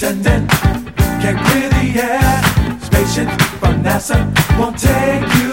attendant can't clear the air. Spaceship from NASA won't take you